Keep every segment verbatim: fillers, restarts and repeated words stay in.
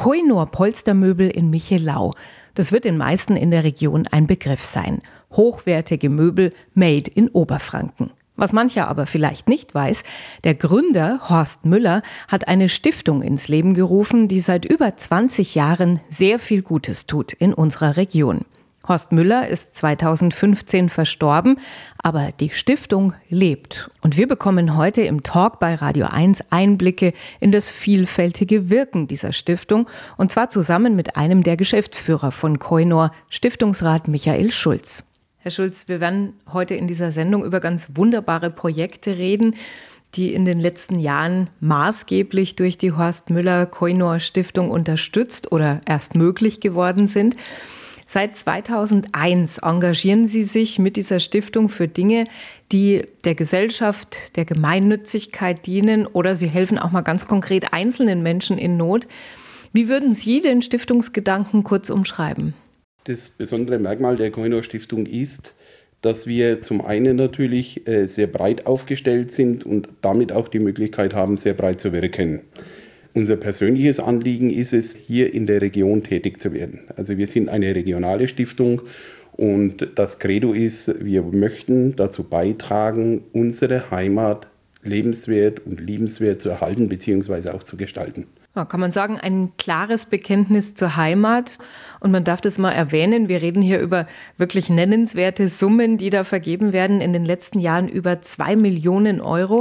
Koh-i-Noor Polstermöbel in Michelau. Das wird den meisten in der Region ein Begriff sein. Hochwertige Möbel made in Oberfranken. Was mancher aber vielleicht nicht weiß, der Gründer Horst Müller hat eine Stiftung ins Leben gerufen, die seit über zwanzig Jahren sehr viel Gutes tut in unserer Region. Horst Müller ist zweitausendfünfzehn verstorben, aber die Stiftung lebt. Und wir bekommen heute im Talk bei Radio eins Einblicke in das vielfältige Wirken dieser Stiftung, und zwar zusammen mit einem der Geschäftsführer von Koh-i-Noor, Stiftungsrat Michael Schulz. Herr Schulz, wir werden heute in dieser Sendung über ganz wunderbare Projekte reden, die in den letzten Jahren maßgeblich durch die Horst Müller Koh-i-Noor Stiftung unterstützt oder erst möglich geworden sind. Seit zweitausendeins engagieren Sie sich mit dieser Stiftung für Dinge, die der Gesellschaft, der Gemeinnützigkeit dienen, oder Sie helfen auch mal ganz konkret einzelnen Menschen in Not. Wie würden Sie den Stiftungsgedanken kurz umschreiben? Das besondere Merkmal der Koh-i-Noor Stiftung ist, dass wir zum einen natürlich äh, sehr breit aufgestellt sind und damit auch die Möglichkeit haben, sehr breit zu wirken. Unser persönliches Anliegen ist es, hier in der Region tätig zu werden. Also wir sind eine regionale Stiftung und das Credo ist, wir möchten dazu beitragen, unsere Heimat lebenswert und liebenswert zu erhalten bzw. auch zu gestalten. Ja, kann man sagen, ein klares Bekenntnis zur Heimat. Und man darf das mal erwähnen, wir reden hier über wirklich nennenswerte Summen, die da vergeben werden, in den letzten Jahren über zwei Millionen Euro.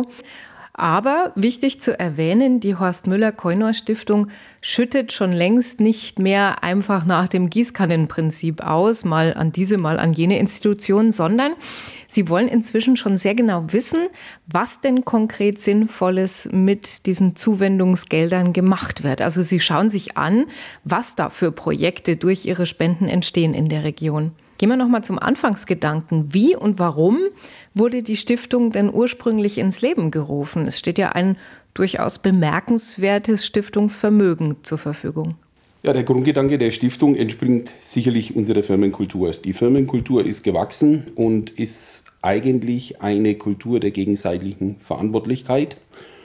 Aber wichtig zu erwähnen, die Horst Müller Koh-i-Noor Stiftung schüttet schon längst nicht mehr einfach nach dem Gießkannenprinzip aus, mal an diese, mal an jene Institution, sondern sie wollen inzwischen schon sehr genau wissen, was denn konkret Sinnvolles mit diesen Zuwendungsgeldern gemacht wird. Also sie schauen sich an, was da für Projekte durch ihre Spenden entstehen in der Region. Gehen wir nochmal zum Anfangsgedanken. Wie und warum wurde die Stiftung denn ursprünglich ins Leben gerufen? Es steht ja ein durchaus bemerkenswertes Stiftungsvermögen zur Verfügung. Ja, der Grundgedanke der Stiftung entspringt sicherlich unserer Firmenkultur. Die Firmenkultur ist gewachsen und ist eigentlich eine Kultur der gegenseitigen Verantwortlichkeit.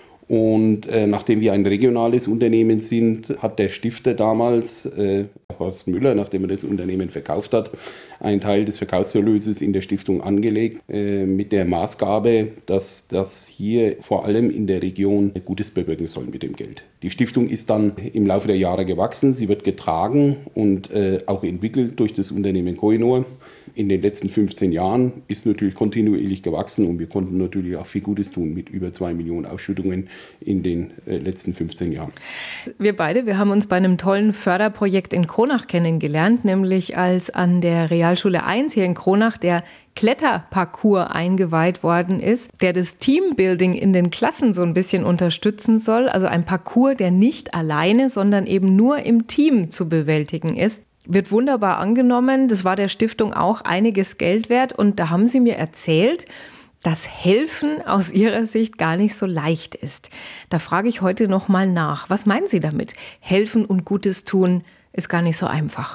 Und äh, nachdem wir ein regionales Unternehmen sind, hat der Stifter damals, äh, Horst Müller, nachdem er das Unternehmen verkauft hat, einen Teil des Verkaufserlöses in der Stiftung angelegt, äh, mit der Maßgabe, dass das hier vor allem in der Region Gutes bewirken soll mit dem Geld. Die Stiftung ist dann im Laufe der Jahre gewachsen, sie wird getragen und äh, auch entwickelt durch das Unternehmen Koh-i-Noor. In den letzten fünfzehn Jahren ist natürlich kontinuierlich gewachsen und wir konnten natürlich auch viel Gutes tun mit über zwei Millionen Ausschüttungen in den äh, letzten fünfzehn Jahren. Wir beide, wir haben uns bei einem tollen Förderprojekt in Kronach kennengelernt, nämlich als an der Realschule eins hier in Kronach der Kletterparcours eingeweiht worden ist, der das Teambuilding in den Klassen so ein bisschen unterstützen soll. Also ein Parcours, der nicht alleine, sondern eben nur im Team zu bewältigen ist. Wird wunderbar angenommen. Das war der Stiftung auch einiges Geld wert. Und da haben Sie mir erzählt, dass Helfen aus Ihrer Sicht gar nicht so leicht ist. Da frage ich heute noch mal nach. Was meinen Sie damit? Helfen und Gutes tun ist gar nicht so einfach.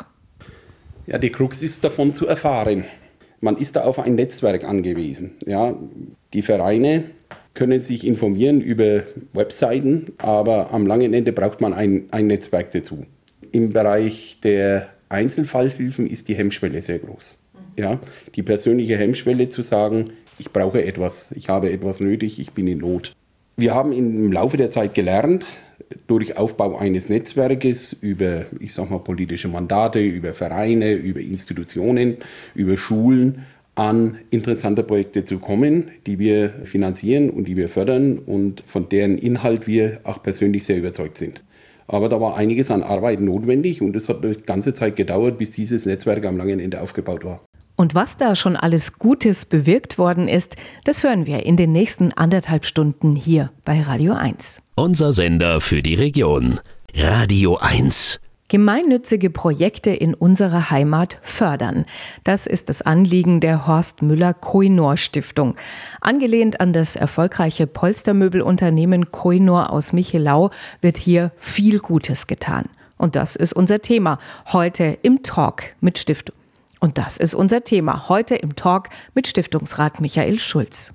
Ja, die Krux ist davon zu erfahren. Man ist da auf ein Netzwerk angewiesen. Ja, die Vereine können sich informieren über Webseiten, aber am langen Ende braucht man ein, ein Netzwerk dazu. Im Bereich der Einzelfallhilfen ist die Hemmschwelle sehr groß. Ja, die persönliche Hemmschwelle zu sagen, ich brauche etwas, ich habe etwas nötig, ich bin in Not. Wir haben im Laufe der Zeit gelernt, durch Aufbau eines Netzwerkes über, ich sag mal, politische Mandate, über Vereine, über Institutionen, über Schulen, an interessante Projekte zu kommen, die wir finanzieren und die wir fördern und von deren Inhalt wir auch persönlich sehr überzeugt sind. Aber da war einiges an Arbeit notwendig und es hat eine ganze Zeit gedauert, bis dieses Netzwerk am langen Ende aufgebaut war. Und was da schon alles Gutes bewirkt worden ist, das hören wir in den nächsten anderthalb Stunden hier bei Radio eins. Unser Sender für die Region. Radio eins. Gemeinnützige Projekte in unserer Heimat fördern. Das ist das Anliegen der Horst Müller Koh-i-Noor Stiftung. Angelehnt an das erfolgreiche Polstermöbelunternehmen Koh-i-Noor aus Michelau wird hier viel Gutes getan. Und das ist unser Thema heute im Talk mit Stiftung. Und das ist unser Thema heute im Talk mit Stiftungsrat Michael Schulz.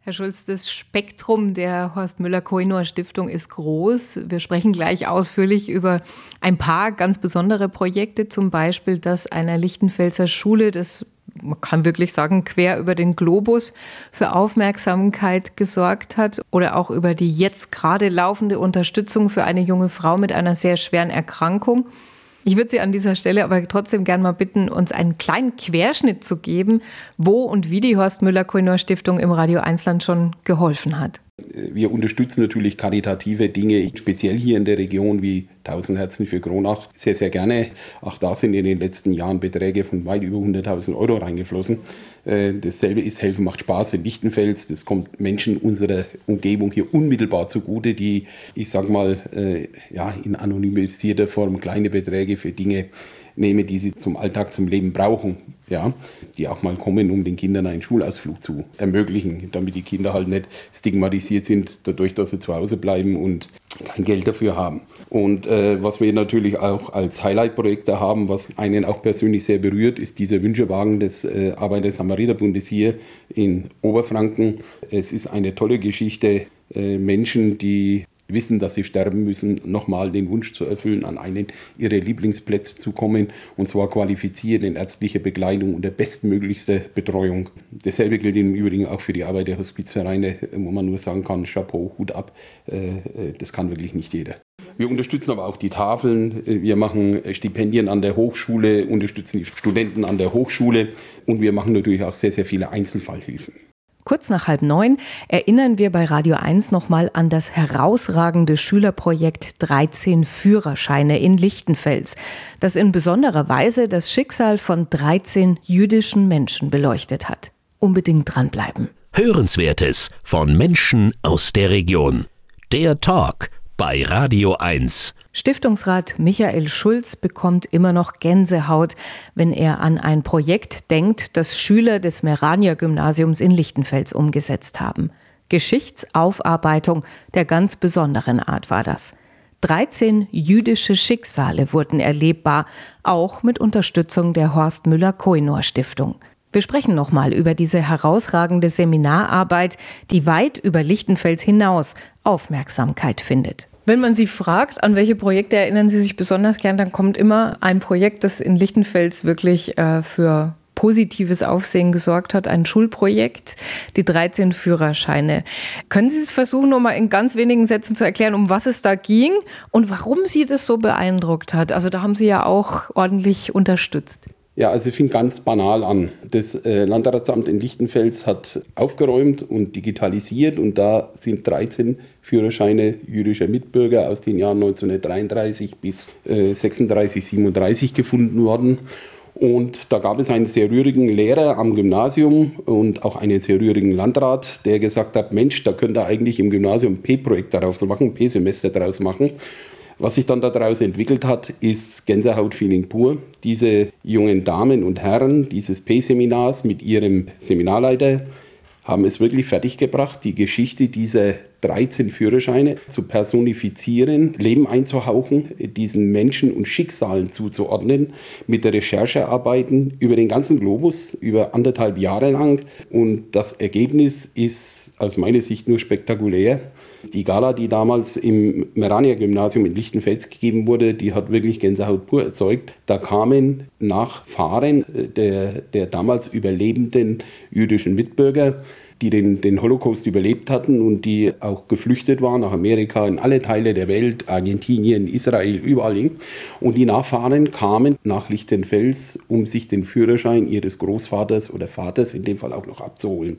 Herr Schulz, das Spektrum der Horst Müller-Koinor-Stiftung ist groß. Wir sprechen gleich ausführlich über ein paar ganz besondere Projekte, zum Beispiel das einer Lichtenfelser Schule, das, man kann wirklich sagen, quer über den Globus für Aufmerksamkeit gesorgt hat, oder auch über die jetzt gerade laufende Unterstützung für eine junge Frau mit einer sehr schweren Erkrankung. Ich würde Sie an dieser Stelle aber trotzdem gerne mal bitten, uns einen kleinen Querschnitt zu geben, wo und wie die Horst Müller-Koinor-Stiftung im Radio eins Land schon geholfen hat. Wir unterstützen natürlich karitative Dinge, speziell hier in der Region wie Tausend Herzen für Kronach, sehr, sehr gerne. Auch da sind in den letzten Jahren Beträge von weit über hunderttausend Euro reingeflossen. Dasselbe ist Helfen macht Spaß in Lichtenfels. Das kommt Menschen unserer Umgebung hier unmittelbar zugute, die, ich sag mal, ja, in anonymisierter Form kleine Beträge für Dinge nehmen, die sie zum Alltag, zum Leben brauchen, ja, die auch mal kommen, um den Kindern einen Schulausflug zu ermöglichen, damit die Kinder halt nicht stigmatisiert sind, dadurch, dass sie zu Hause bleiben und kein Geld dafür haben. Und äh, was wir natürlich auch als Highlight-Projekte haben, was einen auch persönlich sehr berührt, ist dieser Wünschewagen des äh, Arbeiter-Samariter-Bundes hier in Oberfranken. Es ist eine tolle Geschichte, äh, Menschen, die wissen, dass sie sterben müssen, nochmal den Wunsch zu erfüllen, an einen ihrer Lieblingsplätze zu kommen, und zwar qualifiziert in ärztlicher Begleitung und der bestmöglichste Betreuung. Dasselbe gilt im Übrigen auch für die Arbeit der Hospizvereine, wo man nur sagen kann, Chapeau, Hut ab, das kann wirklich nicht jeder. Wir unterstützen aber auch die Tafeln, wir machen Stipendien an der Hochschule, unterstützen die Studenten an der Hochschule, und wir machen natürlich auch sehr, sehr viele Einzelfallhilfen. Kurz nach halb neun erinnern wir bei Radio eins nochmal an das herausragende Schülerprojekt dreizehn Führerscheine in Lichtenfels, das in besonderer Weise das Schicksal von dreizehn jüdischen Menschen beleuchtet hat. Unbedingt dranbleiben. Hörenswertes von Menschen aus der Region. Der Talk bei Radio eins. Stiftungsrat Michael Schulz bekommt immer noch Gänsehaut, wenn er an ein Projekt denkt, das Schüler des Merania-Gymnasiums in Lichtenfels umgesetzt haben. Geschichtsaufarbeitung der ganz besonderen Art war das. dreizehn jüdische Schicksale wurden erlebbar, auch mit Unterstützung der Horst Müller-Koinor-Stiftung. Wir sprechen nochmal über diese herausragende Seminararbeit, die weit über Lichtenfels hinaus Aufmerksamkeit findet. Wenn man Sie fragt, an welche Projekte erinnern Sie sich besonders gern, dann kommt immer ein Projekt, das in Lichtenfels wirklich äh, für positives Aufsehen gesorgt hat, ein Schulprojekt, die dreizehn Führerscheine. Können Sie es versuchen, noch mal in ganz wenigen Sätzen zu erklären, um was es da ging und warum Sie das so beeindruckt hat? Also da haben Sie ja auch ordentlich unterstützt. Ja, also es fing ganz banal an. Das äh, Landratsamt in Lichtenfels hat aufgeräumt und digitalisiert, und da sind dreizehn Führerscheine jüdischer Mitbürger aus den Jahren neunzehnhundertdreiunddreißig bis äh, sechsunddreißig, siebenunddreißig gefunden worden. Und da gab es einen sehr rührigen Lehrer am Gymnasium und auch einen sehr rührigen Landrat, der gesagt hat, Mensch, da könnt ihr eigentlich im Gymnasium ein P-Projekt daraus machen, ein P-Semester daraus machen. Was sich dann daraus entwickelt hat, ist Gänsehaut-Feeling pur. Diese jungen Damen und Herren dieses P-Seminars mit ihrem Seminarleiter haben es wirklich fertiggebracht, die Geschichte dieser dreizehn Führerscheine zu personifizieren, Leben einzuhauchen, diesen Menschen und Schicksalen zuzuordnen, mit der Recherchearbeiten über den ganzen Globus, über anderthalb Jahre lang. Und das Ergebnis ist aus meiner Sicht nur spektakulär. Die Gala, die damals im Merania-Gymnasium in Lichtenfels gegeben wurde, die hat wirklich Gänsehaut pur erzeugt. Da kamen Nachfahren der, der damals überlebenden jüdischen Mitbürger, die den, den Holocaust überlebt hatten und die auch geflüchtet waren nach Amerika, in alle Teile der Welt, Argentinien, Israel, überall hin. Und die Nachfahren kamen nach Lichtenfels, um sich den Führerschein ihres Großvaters oder Vaters in dem Fall auch noch abzuholen.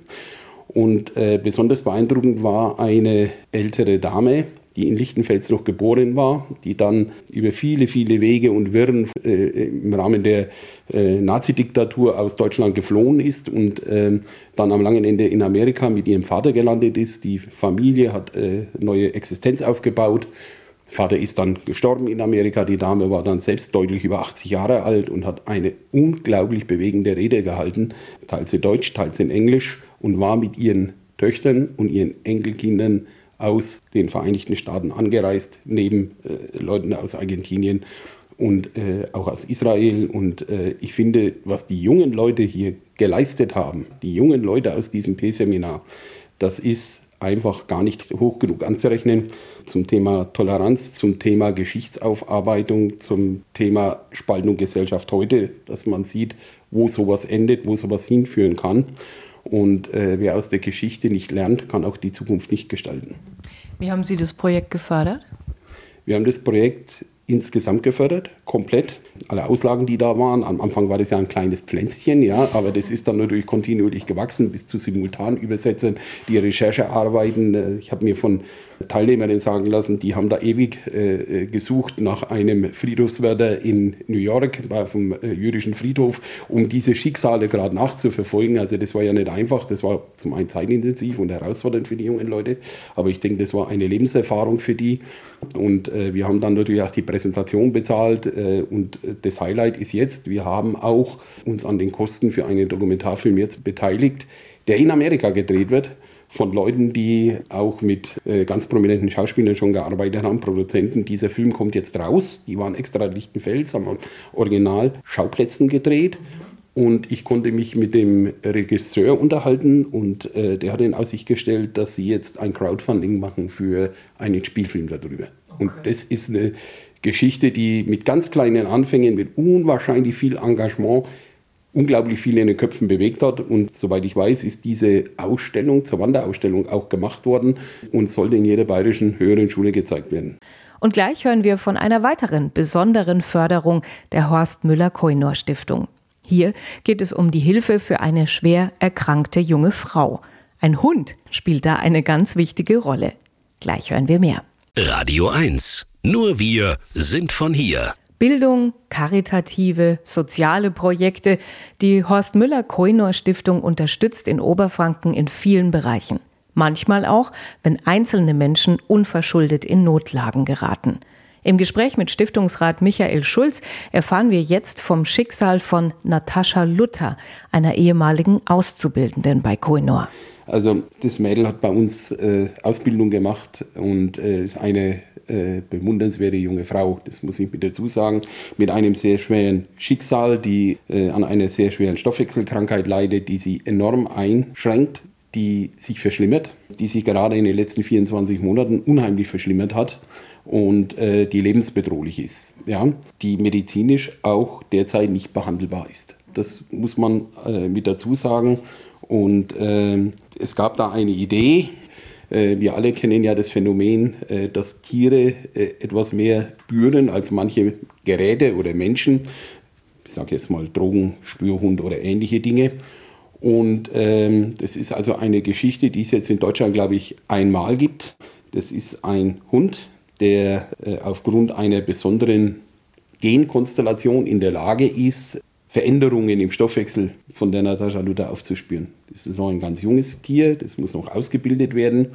Und äh, besonders beeindruckend war eine ältere Dame, die in Lichtenfels noch geboren war, die dann über viele, viele Wege und Wirren äh, im Rahmen der äh, Nazi-Diktatur aus Deutschland geflohen ist und äh, dann am langen Ende in Amerika mit ihrem Vater gelandet ist. Die Familie hat äh, neue Existenz aufgebaut. Vater ist dann gestorben in Amerika. Die Dame war dann selbst deutlich über achtzig Jahre alt und hat eine unglaublich bewegende Rede gehalten, teils in Deutsch, teils in Englisch, und war mit ihren Töchtern und ihren Enkelkindern aus den Vereinigten Staaten angereist, neben äh, Leuten aus Argentinien und äh, auch aus Israel. Und äh, ich finde, was die jungen Leute hier geleistet haben, die jungen Leute aus diesem P-Seminar, das ist einfach gar nicht hoch genug anzurechnen. Zum Thema Toleranz, zum Thema Geschichtsaufarbeitung, zum Thema Spaltung Gesellschaft heute, dass man sieht, wo sowas endet, wo sowas hinführen kann. Und äh, wer aus der Geschichte nicht lernt, kann auch die Zukunft nicht gestalten. Wie haben Sie das Projekt gefördert? Wir haben das Projekt insgesamt gefördert, komplett. Alle Auslagen, die da waren. Am Anfang war das ja ein kleines Pflänzchen, ja, aber das ist dann natürlich kontinuierlich gewachsen bis zu Simultanübersetzern, die Recherchearbeiten. Ich habe mir von Teilnehmerinnen sagen lassen, die haben da ewig äh, gesucht nach einem Friedhofswärter in New York, vom äh, jüdischen Friedhof, um diese Schicksale gerade nachzuverfolgen. Also das war ja nicht einfach, das war zum einen zeitintensiv und herausfordernd für die jungen Leute, aber ich denke, das war eine Lebenserfahrung für die. Und äh, wir haben dann natürlich auch die Präsentation bezahlt äh, und das Highlight ist jetzt, wir haben auch uns an den Kosten für einen Dokumentarfilm jetzt beteiligt, der in Amerika gedreht wird, von Leuten, die auch mit äh, ganz prominenten Schauspielern schon gearbeitet haben, Produzenten. Dieser Film kommt jetzt raus, die waren extra in Lichtenfels, haben original Schauplätzen gedreht. Und ich konnte mich mit dem Regisseur unterhalten und äh, der hat in Aussicht gestellt, dass sie jetzt ein Crowdfunding machen für einen Spielfilm darüber. Okay. Und das ist eine Geschichte, die mit ganz kleinen Anfängen, mit unwahrscheinlich viel Engagement, unglaublich viel in den Köpfen bewegt hat. Und soweit ich weiß, ist diese Ausstellung, zur Wanderausstellung auch gemacht worden und sollte in jeder bayerischen höheren Schule gezeigt werden. Und gleich hören wir von einer weiteren besonderen Förderung der Horst Müller-Koinor-Stiftung. Hier geht es um die Hilfe für eine schwer erkrankte junge Frau. Ein Hund spielt da eine ganz wichtige Rolle. Gleich hören wir mehr. Radio eins. Nur wir sind von hier. Bildung, karitative, soziale Projekte. Die Horst Müller-Koinor-Stiftung unterstützt in Oberfranken in vielen Bereichen. Manchmal auch, wenn einzelne Menschen unverschuldet in Notlagen geraten. Im Gespräch mit Stiftungsrat Michael Schulz erfahren wir jetzt vom Schicksal von Natascha Luther, einer ehemaligen Auszubildenden bei Koinor. Also das Mädel hat bei uns äh, Ausbildung gemacht und äh, ist eine äh, bewundernswerte junge Frau, das muss ich mit dazu sagen, mit einem sehr schweren Schicksal, die äh, an einer sehr schweren Stoffwechselkrankheit leidet, die sie enorm einschränkt, die sich verschlimmert, die sich gerade in den letzten vierundzwanzig Monaten unheimlich verschlimmert hat und äh, die lebensbedrohlich ist, ja, die medizinisch auch derzeit nicht behandelbar ist. Das muss man äh, mit dazu sagen. Und äh, es gab da eine Idee. Äh, wir alle kennen ja das Phänomen, äh, dass Tiere äh, etwas mehr spüren als manche Geräte oder Menschen. Ich sage jetzt mal Drogen, Spürhund oder ähnliche Dinge. Und ähm, das ist also eine Geschichte, die es jetzt in Deutschland, glaube ich, einmal gibt. Das ist ein Hund, der äh, aufgrund einer besonderen Genkonstellation in der Lage ist, Veränderungen im Stoffwechsel von der Natascha Luther aufzuspüren. Das ist noch ein ganz junges Tier, das muss noch ausgebildet werden.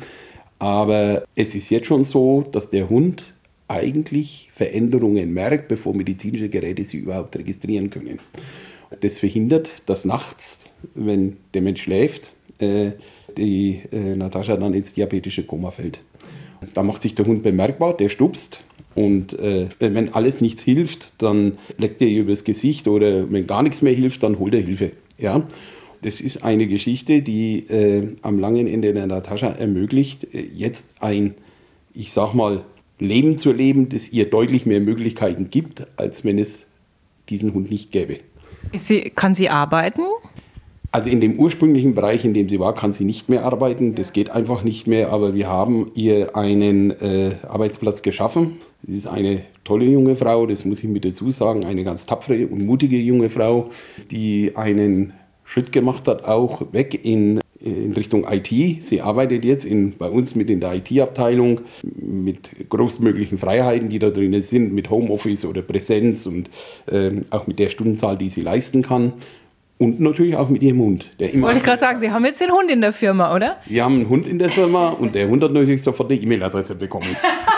Aber es ist jetzt schon so, dass der Hund eigentlich Veränderungen merkt, bevor medizinische Geräte sie überhaupt registrieren können. Das verhindert, dass nachts, wenn der Mensch schläft, äh, die äh, Natascha dann ins diabetische Koma fällt. Da macht sich der Hund bemerkbar, der stupst. Und äh, wenn alles nichts hilft, dann leckt er ihr übers Gesicht oder wenn gar nichts mehr hilft, dann holt er Hilfe. Ja? Das ist eine Geschichte, die äh, am langen Ende der Natascha ermöglicht, äh, jetzt ein, ich sag mal, Leben zu leben, das ihr deutlich mehr Möglichkeiten gibt, als wenn es diesen Hund nicht gäbe. Ist sie, kann sie arbeiten? Also in dem ursprünglichen Bereich, in dem sie war, kann sie nicht mehr arbeiten. Das geht einfach nicht mehr. Aber wir haben ihr einen äh, Arbeitsplatz geschaffen. Sie ist eine tolle junge Frau, das muss ich mit dazu sagen. Eine ganz tapfere und mutige junge Frau, die einen Schritt gemacht hat, auch weg in, in Richtung I T. Sie arbeitet jetzt in, bei uns mit in der I T-Abteilung mit großmöglichen Freiheiten, die da drinnen sind, mit Homeoffice oder Präsenz und äh, auch mit der Stundenzahl, die sie leisten kann. Und natürlich auch mit ihrem Hund. Der das wollte ich gerade sagen, Sie haben jetzt den Hund in der Firma, oder? Wir haben einen Hund in der Firma und der Hund hat natürlich sofort eine E-Mail-Adresse bekommen.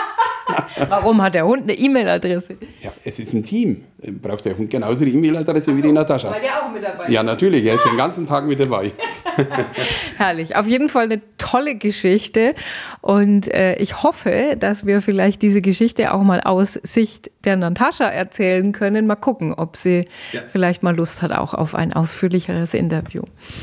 Warum hat der Hund eine E-Mail-Adresse? Ja, es ist ein Team. Braucht der Hund genauso die E-Mail-Adresse so, wie die Natascha. War der auch mit dabei? Ja, natürlich. Er ist den ganzen Tag mit dabei. Herrlich. Auf jeden Fall eine tolle Geschichte. Und äh, ich hoffe, dass wir vielleicht diese Geschichte auch mal aus Sicht der Natascha erzählen können. Mal gucken, ob sie ja. vielleicht mal Lust hat auch auf ein ausführlicheres Interview.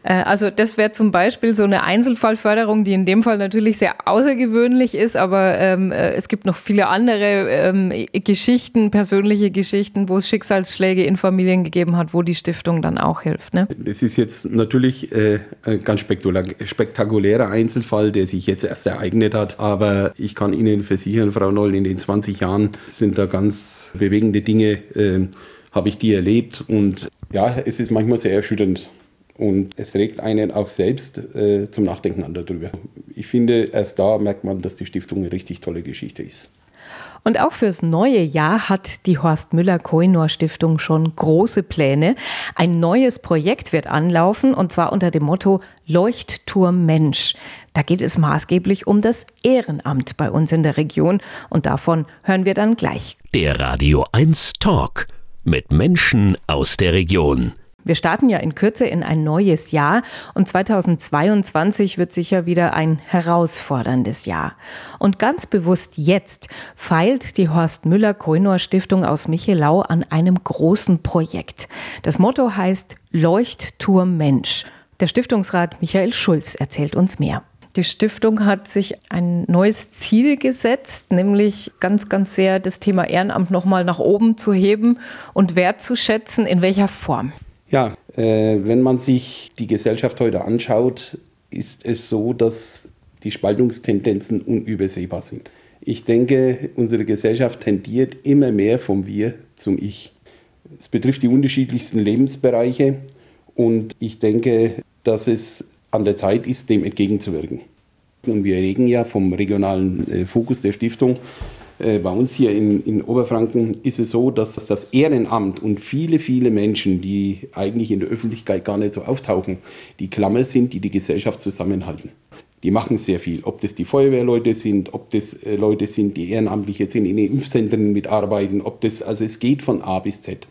Also das wäre zum Beispiel so eine Einzelfallförderung, die in dem Fall natürlich sehr außergewöhnlich ist, aber ähm, es gibt noch viele andere ähm, Geschichten, persönliche Geschichten, wo es Schicksalsschläge in Familien gegeben hat, wo die Stiftung dann auch hilft. Ne? Das ist jetzt natürlich äh, ein ganz spektakulärer Einzelfall, der sich jetzt erst ereignet hat, aber ich kann Ihnen versichern, Frau Noll, in den zwanzig Jahren sind da ganz bewegende Dinge, äh, habe ich die erlebt und ja, es ist manchmal sehr erschütternd. Und es regt einen auch selbst äh, zum Nachdenken an darüber. Ich finde, erst da merkt man, dass die Stiftung eine richtig tolle Geschichte ist. Und auch fürs neue Jahr hat die Horst Müller-Koinor-Stiftung schon große Pläne. Ein neues Projekt wird anlaufen, und zwar unter dem Motto Leuchtturm Mensch. Da geht es maßgeblich um das Ehrenamt bei uns in der Region. Und davon hören wir dann gleich. Der Radio eins Talk mit Menschen aus der Region. Wir starten ja in Kürze in ein neues Jahr und zweitausendzweiundzwanzig wird sicher wieder ein herausforderndes Jahr. Und ganz bewusst jetzt feilt die Horst Müller-Koinor-Stiftung aus Michelau an einem großen Projekt. Das Motto heißt Leuchtturm Mensch. Der Stiftungsrat Michael Schulz erzählt uns mehr. Die Stiftung hat sich ein neues Ziel gesetzt, nämlich ganz, ganz sehr das Thema Ehrenamt nochmal nach oben zu heben und wertzuschätzen. In welcher Form? Ja, äh, wenn man sich die Gesellschaft heute anschaut, ist es so, dass die Spaltungstendenzen unübersehbar sind. Ich denke, unsere Gesellschaft tendiert immer mehr vom Wir zum Ich. Es betrifft die unterschiedlichsten Lebensbereiche und ich denke, dass es an der Zeit ist, dem entgegenzuwirken. Und wir reden ja vom regionalen äh, Fokus der Stiftung. Äh, bei uns hier in, in Oberfranken ist es so, dass das Ehrenamt und viele, viele Menschen, die eigentlich in der Öffentlichkeit gar nicht so auftauchen, die Klammer sind, die die Gesellschaft zusammenhalten. Die machen sehr viel, ob das die Feuerwehrleute sind, ob das äh, Leute sind, die ehrenamtlich jetzt in den Impfzentren mitarbeiten, ob das, also es geht von A bis Z.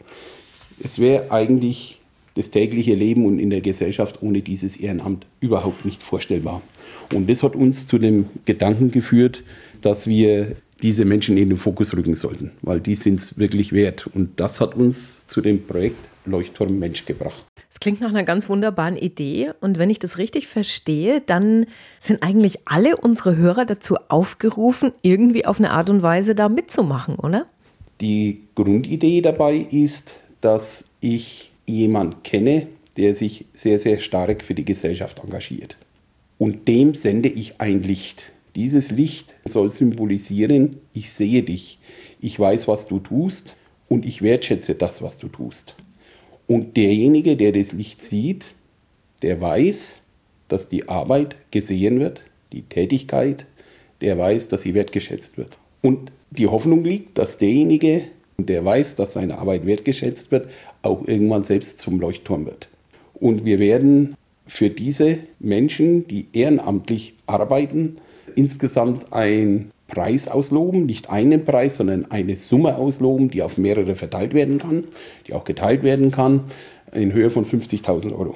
Es wäre eigentlich das tägliche Leben und in der Gesellschaft ohne dieses Ehrenamt überhaupt nicht vorstellbar. Und das hat uns zu dem Gedanken geführt, dass wir diese Menschen in den Fokus rücken sollten, weil die sind es wirklich wert. Und das hat uns zu dem Projekt Leuchtturm Mensch gebracht. Das klingt nach einer ganz wunderbaren Idee. Und wenn ich das richtig verstehe, dann sind eigentlich alle unsere Hörer dazu aufgerufen, irgendwie auf eine Art und Weise da mitzumachen, oder? Die Grundidee dabei ist, dass ich jemanden kenne, der sich sehr, sehr stark für die Gesellschaft engagiert. Und dem sende ich ein Licht. Dieses Licht soll symbolisieren, ich sehe dich, ich weiß, was du tust und ich wertschätze das, was du tust. Und derjenige, der das Licht sieht, der weiß, dass die Arbeit gesehen wird, die Tätigkeit, der weiß, dass sie wertgeschätzt wird. Und die Hoffnung liegt, dass derjenige, der weiß, dass seine Arbeit wertgeschätzt wird, auch irgendwann selbst zum Leuchtturm wird. Und wir werden für diese Menschen, die ehrenamtlich arbeiten, insgesamt einen Preis ausloben, nicht einen Preis, sondern eine Summe ausloben, die auf mehrere verteilt werden kann, die auch geteilt werden kann, in Höhe von fünfzigtausend Euro.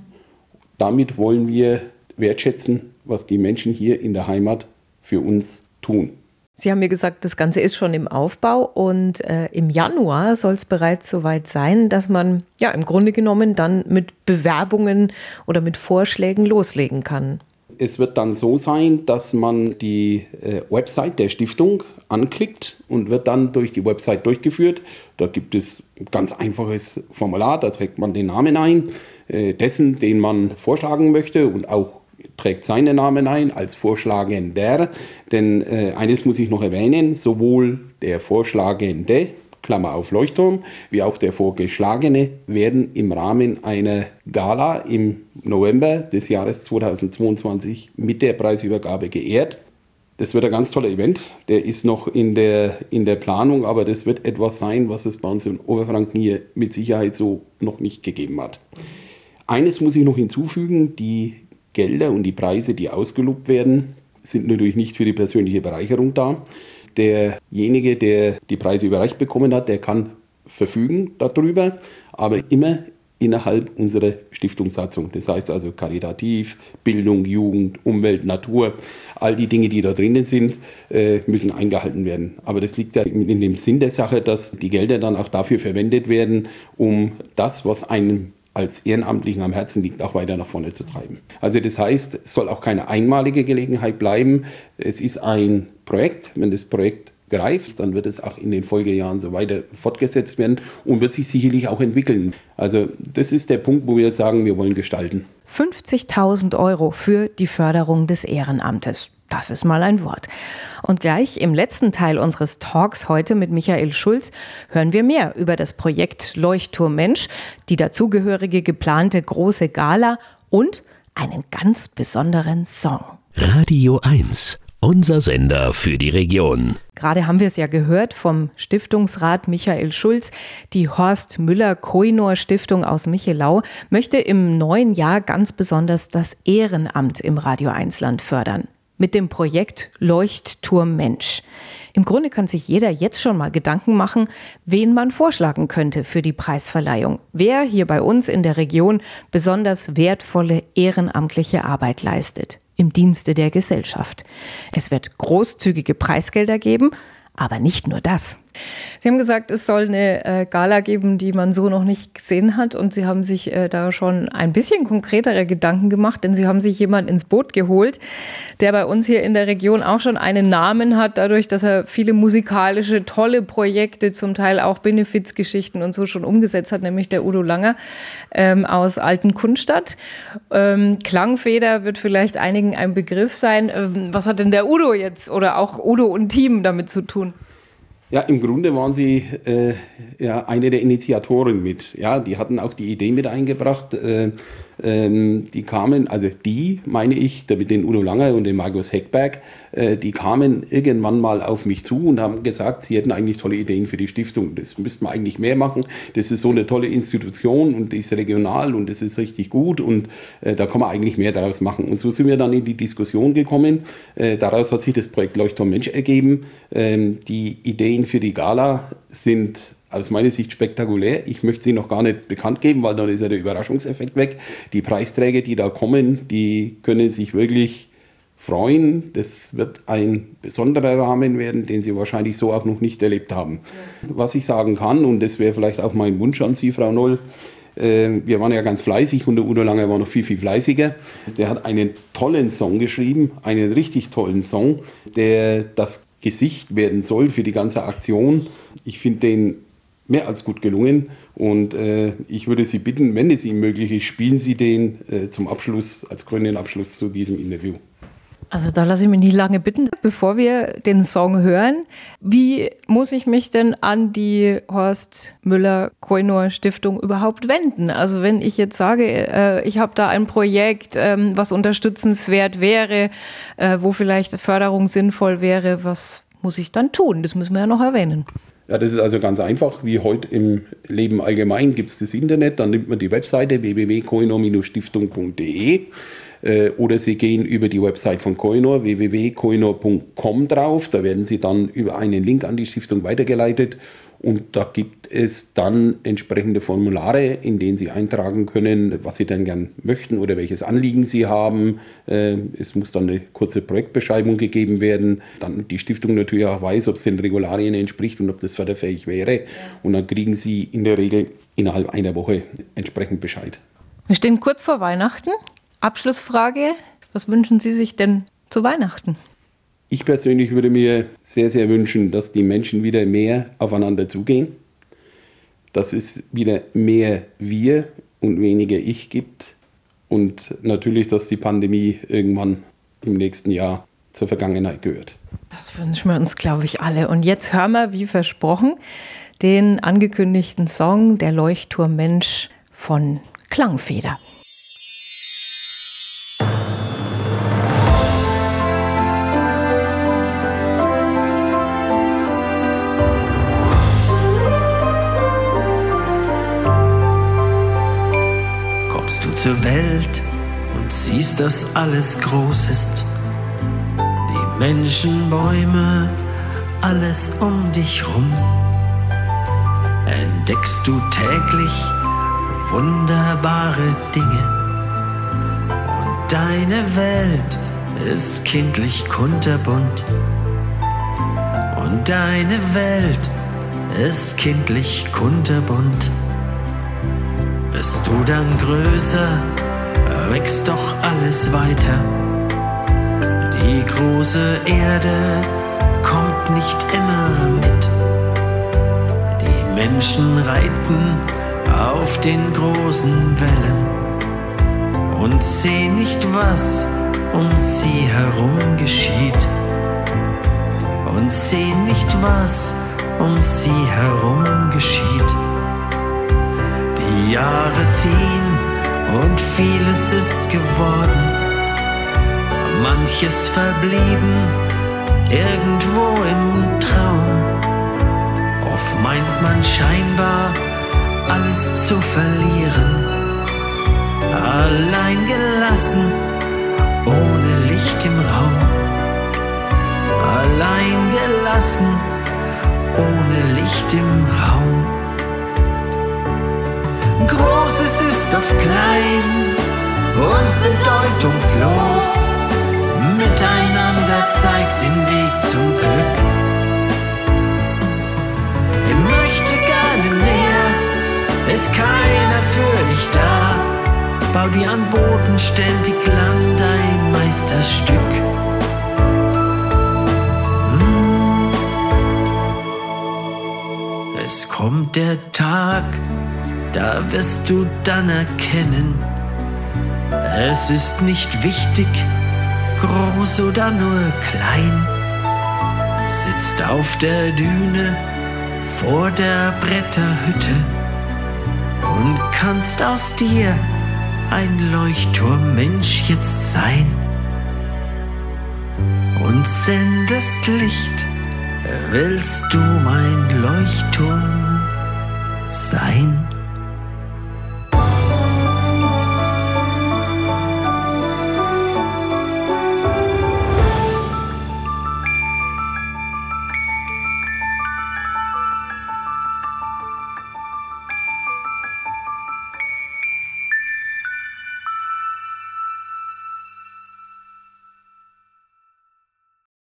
Damit wollen wir wertschätzen, was die Menschen hier in der Heimat für uns tun. Sie haben mir gesagt, das Ganze ist schon im Aufbau und äh, im Januar soll es bereits soweit sein, dass man ja im Grunde genommen dann mit Bewerbungen oder mit Vorschlägen loslegen kann. Es wird dann so sein, dass man die äh, Website der Stiftung anklickt und wird dann durch die Website durchgeführt. Da gibt es ein ganz einfaches Formular, da trägt man den Namen ein, äh, dessen, den man vorschlagen möchte und auch trägt seinen Namen ein als Vorschlagender. Denn äh, eines muss ich noch erwähnen, sowohl der Vorschlagende, Klammer auf Leuchtturm, wie auch der Vorgeschlagene werden im Rahmen einer Gala im November des Jahres zweitausendzweiundzwanzig mit der Preisübergabe geehrt. Das wird ein ganz toller Event, der ist noch in der, in der Planung, aber das wird etwas sein, was es bei uns in Oberfranken hier mit Sicherheit so noch nicht gegeben hat. Eines muss ich noch hinzufügen, die Gelder und die Preise, die ausgelobt werden, sind natürlich nicht für die persönliche Bereicherung da. Derjenige, der die Preise überreicht bekommen hat, der kann verfügen darüber, aber immer innerhalb unserer Stiftungssatzung. Das heißt also karitativ, Bildung, Jugend, Umwelt, Natur, all die Dinge, die da drinnen sind, müssen eingehalten werden. Aber das liegt ja in dem Sinn der Sache, dass die Gelder dann auch dafür verwendet werden, um das, was einem als Ehrenamtlichen am Herzen liegt, auch weiter nach vorne zu treiben. Also das heißt, es soll auch keine einmalige Gelegenheit bleiben. Es ist ein Projekt. Wenn das Projekt greift, dann wird es auch in den Folgejahren so weiter fortgesetzt werden und wird sich sicherlich auch entwickeln. Also das ist der Punkt, wo wir jetzt sagen, wir wollen gestalten. fünfzigtausend Euro für die Förderung des Ehrenamtes. Das ist mal ein Wort. Und gleich im letzten Teil unseres Talks heute mit Michael Schulz hören wir mehr über das Projekt Leuchtturm Mensch, die dazugehörige geplante große Gala und einen ganz besonderen Song. Radio eins, unser Sender für die Region. Gerade haben wir es ja gehört vom Stiftungsrat Michael Schulz. Die Horst Müller-Koinor-Stiftung aus Michelau möchte im neuen Jahr ganz besonders das Ehrenamt im Radio eins Land fördern. Mit dem Projekt Leuchtturm Mensch. Im Grunde kann sich jeder jetzt schon mal Gedanken machen, wen man vorschlagen könnte für die Preisverleihung. Wer hier bei uns in der Region besonders wertvolle ehrenamtliche Arbeit leistet. Im Dienste der Gesellschaft. Es wird großzügige Preisgelder geben, aber nicht nur das. Sie haben gesagt, es soll eine äh, Gala geben, die man so noch nicht gesehen hat. Und Sie haben sich äh, da schon ein bisschen konkretere Gedanken gemacht, denn Sie haben sich jemanden ins Boot geholt, der bei uns hier in der Region auch schon einen Namen hat, dadurch, dass er viele musikalische, tolle Projekte, zum Teil auch Benefizgeschichten und so schon umgesetzt hat, nämlich der Udo Langer ähm, aus Altenkunstadt. Ähm, Klangfeder wird vielleicht einigen ein Begriff sein. Ähm, was hat denn der Udo jetzt oder auch Udo und Team damit zu tun? Ja, im Grunde waren sie äh, ja, eine der Initiatoren mit. Ja, die hatten auch die Idee mit eingebracht. Äh, ähm, die kamen, also die, meine ich, mit den Udo Langer und den Markus Heckberg, äh, die kamen irgendwann mal auf mich zu und haben gesagt, sie hätten eigentlich tolle Ideen für die Stiftung. Das müssten wir eigentlich mehr machen. Das ist so eine tolle Institution und die ist regional und das ist richtig gut und äh, da kann man eigentlich mehr daraus machen. Und so sind wir dann in die Diskussion gekommen. Äh, daraus hat sich das Projekt Leuchtturm Mensch ergeben. Ähm, die Ideen für die Gala sind aus meiner Sicht spektakulär. Ich möchte sie noch gar nicht bekannt geben, weil dann ist ja der Überraschungseffekt weg. Die Preisträger, die da kommen, die können sich wirklich freuen. Das wird ein besonderer Rahmen werden, den sie wahrscheinlich so auch noch nicht erlebt haben. Ja. Was ich sagen kann, und das wäre vielleicht auch mein Wunsch an Sie, Frau Noll, äh, wir waren ja ganz fleißig und der Udo Langer war noch viel, viel fleißiger. Der hat einen tollen Song geschrieben, einen richtig tollen Song, der das Gesicht werden soll für die ganze Aktion. Ich finde den mehr als gut gelungen und äh, ich würde Sie bitten, wenn es Ihnen möglich ist, spielen Sie den äh, zum Abschluss, als krönenden Abschluss zu diesem Interview. Also da lasse ich mich nicht lange bitten, bevor wir den Song hören. Wie muss ich mich denn an die Horst Müller-Koinor-Stiftung überhaupt wenden? Also wenn ich jetzt sage, äh, ich habe da ein Projekt, ähm, was unterstützenswert wäre, äh, wo vielleicht Förderung sinnvoll wäre, was muss ich dann tun? Das müssen wir ja noch erwähnen. Ja, das ist also ganz einfach. Wie heute im Leben allgemein gibt es das Internet. Dann nimmt man die Webseite w w w punkt koinor Bindestrich stiftung punkt d e äh, oder Sie gehen über die Website von Koinor, w w w punkt koinor punkt com drauf. Da werden Sie dann über einen Link an die Stiftung weitergeleitet. Und da gibt es dann entsprechende Formulare, in denen Sie eintragen können, was Sie denn gern möchten oder welches Anliegen Sie haben. Es muss dann eine kurze Projektbeschreibung gegeben werden. Dann die Stiftung natürlich auch weiß, ob es den Regularien entspricht und ob das förderfähig wäre. Und dann kriegen Sie in der Regel innerhalb einer Woche entsprechend Bescheid. Wir stehen kurz vor Weihnachten. Abschlussfrage, was wünschen Sie sich denn zu Weihnachten? Ich persönlich würde mir sehr, sehr wünschen, dass die Menschen wieder mehr aufeinander zugehen, dass es wieder mehr wir und weniger ich gibt und natürlich, dass die Pandemie irgendwann im nächsten Jahr zur Vergangenheit gehört. Das wünschen wir uns, glaube ich, alle. Und jetzt hören wir, wie versprochen, den angekündigten Song Der Leuchtturm Mensch von Klangfeder. Zur Welt und siehst, dass alles groß ist. Die Menschen, Bäume, alles um dich rum. Entdeckst du täglich wunderbare Dinge. Und deine Welt ist kindlich kunterbunt. Und deine Welt ist kindlich kunterbunt. Bist wirst du dann größer, wächst doch alles weiter. Die große Erde kommt nicht immer mit. Die Menschen reiten auf den großen Wellen und sehen nicht, was um sie herum geschieht. Und sehen nicht, was um sie herum geschieht. Die Jahre ziehen und vieles ist geworden. Manches verblieben irgendwo im Traum. Oft meint man scheinbar alles zu verlieren. Allein gelassen, ohne Licht im Raum. Allein gelassen, ohne Licht im Raum. Großes ist oft klein und bedeutungslos. Miteinander zeigt den Weg zum Glück. Ich möchte gerne mehr, ist keiner für dich da. Bau dir an Boden ständig Land, dein Meisterstück. Hm. Es kommt der Tag, da wirst du dann erkennen, es ist nicht wichtig, groß oder nur klein. Sitzt auf der Düne vor der Bretterhütte und kannst aus dir ein Leuchtturmmensch jetzt sein und sendest Licht, willst du mein Leuchtturm sein?